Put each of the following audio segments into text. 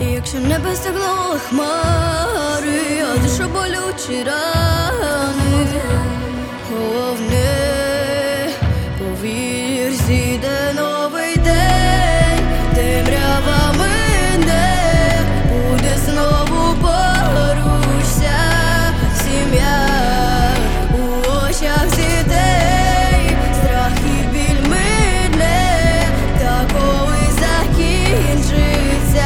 Якщо небо стегло хмари, а душа болючі рани, головне, повір, зійде новий день, темрява мине, буде знову поруся, сім'я у очах дітей, страх і біль мине, та коли закінчиться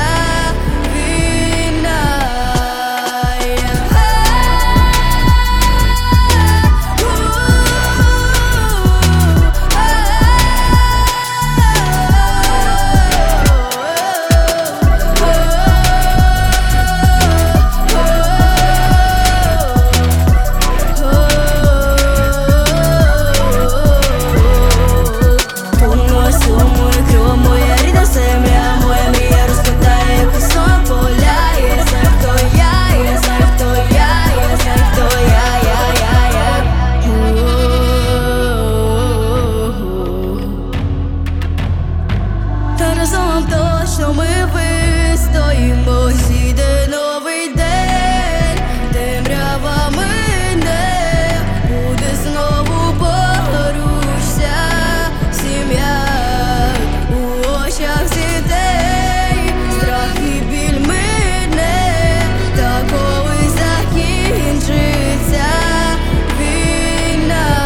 разом точно ми вистоїмо, зійде новий день, темрява мине, буде знову поруся, сім'я у очах дітей, страх і біль мине, та коли закінчиться війна.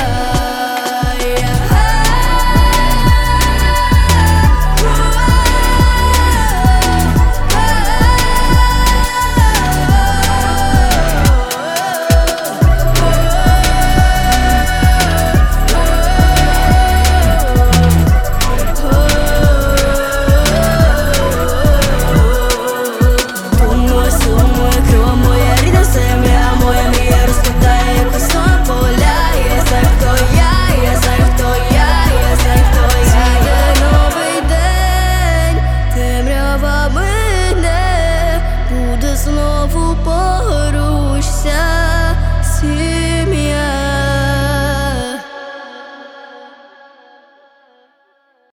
Знову поруся.